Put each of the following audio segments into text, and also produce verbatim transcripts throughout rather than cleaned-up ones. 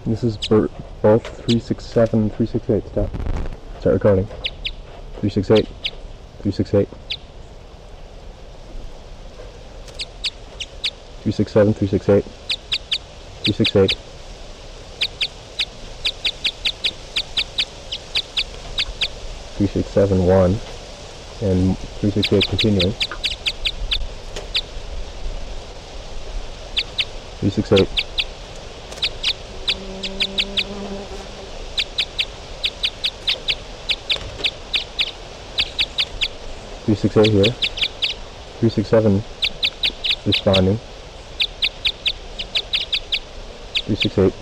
This is for both three six seven and three six eight. Stop. Start recording. three six eight. three six eight. three six seven, three six eight. three six eight. three six seven one. And three six eight continuing. three six eight. three six eight here. three six seven responding. three six eight.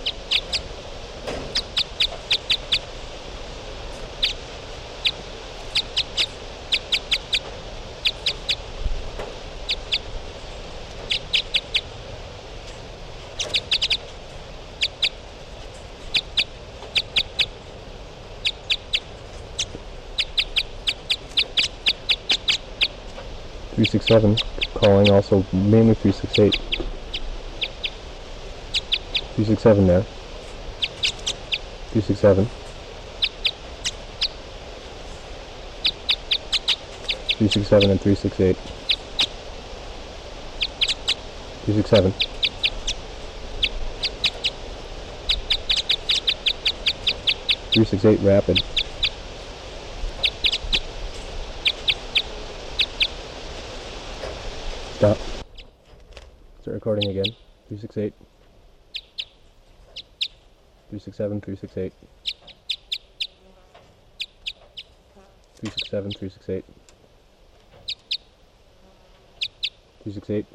three six seven calling, also mainly three six eight. three six seven there. three six seven. three six seven and three six eight. three six seven. three six eight rapid. Stop. Start recording again. three six eight. three six seven, three six eight. three six seven, three six eight. three six eight.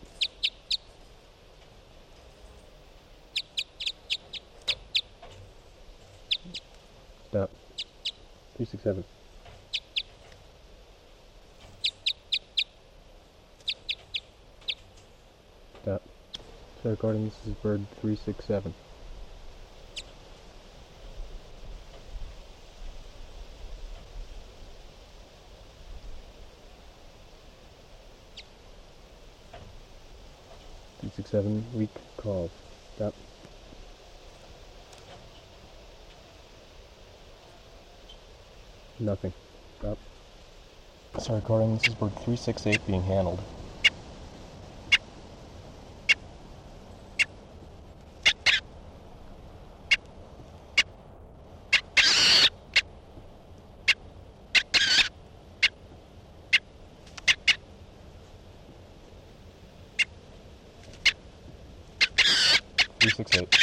Stop. three six seven. Stop. Start recording. This is bird three six seven. three six seven, weak calls. Stop. Nothing. Stop. Start recording. This is bird three six eight being handled. three six eight.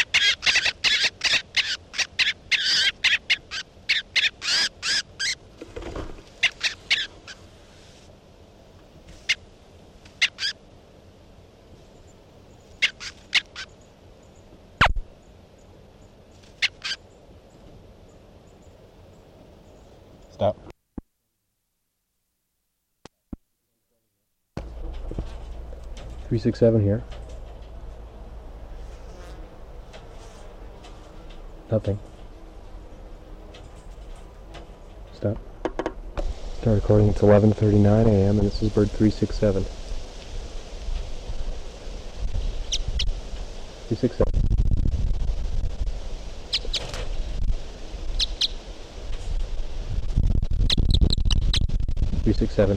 Stop. three six seven here. Nothing. Stop. Start recording. It's eleven thirty-nine a m and this is bird three six seven. three six seven. three six seven.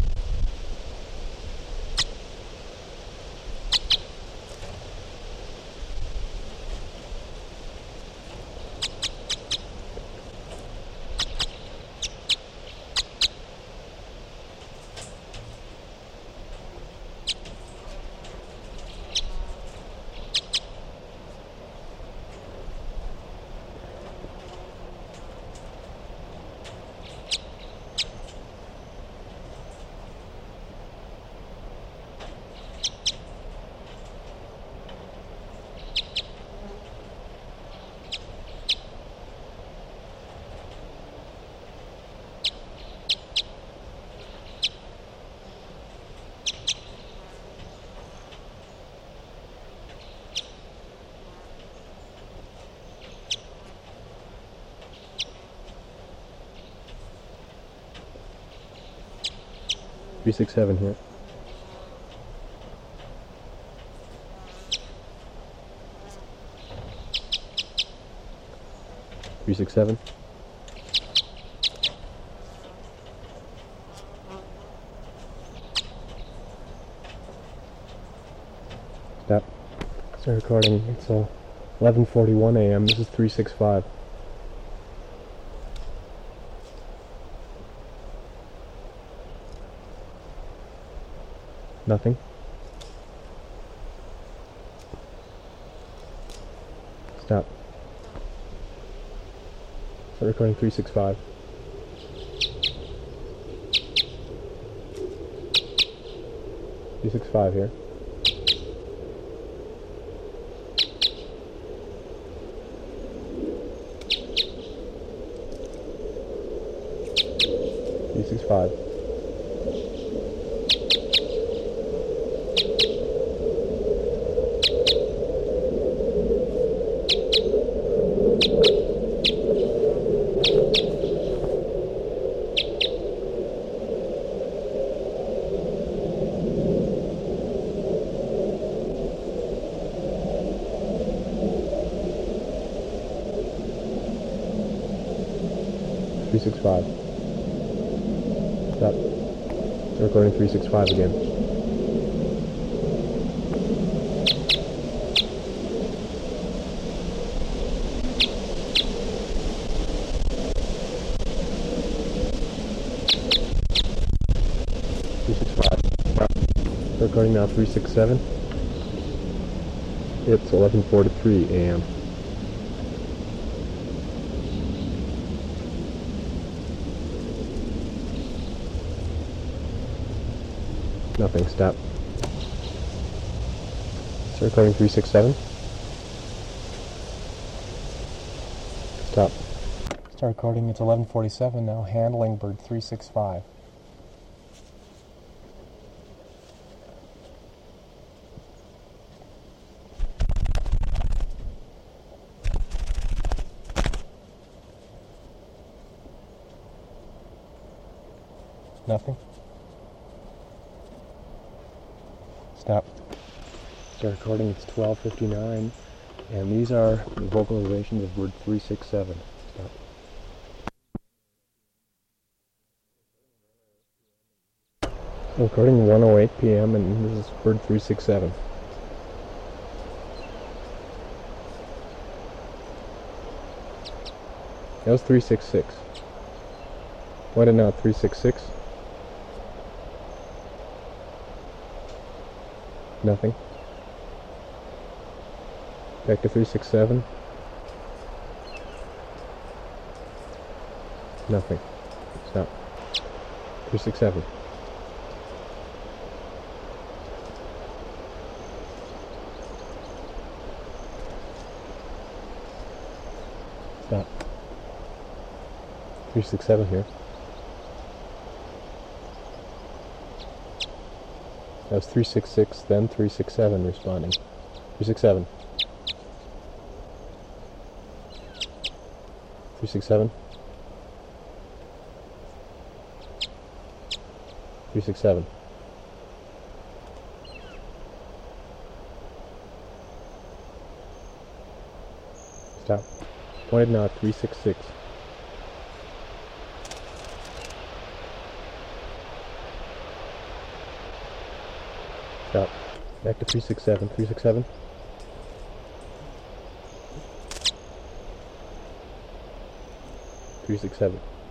three six seven here. three six seven. Stop. Start recording. It's uh, eleven forty-one a m This is three six five. Nothing. Stop. Start recording three six five. three six five here. three six five. three six five. Stop. Recording three six five again. three six five. Stop. Recording now three six seven. It's eleven forty-three a m Nothing. Stop. Start recording three six seven. Stop. Start recording. It's eleven forty-seven now. Handling bird three six five. Nothing. Stop. Start recording. It's twelve fifty-nine, and these are the vocalizations of word three six seven. Stop. Recording one oh eight p m and this is word three six seven. That was three six six. What is now three six six? Nothing. Back to three six seven. Nothing. Stop. three six seven. Stop. three six seven here. That was three six six, then three six seven responding. three six seven. three six seven. three six seven. Stop. Pointed now at three six six. Stop. Back to three six seven. three six seven. three six seven.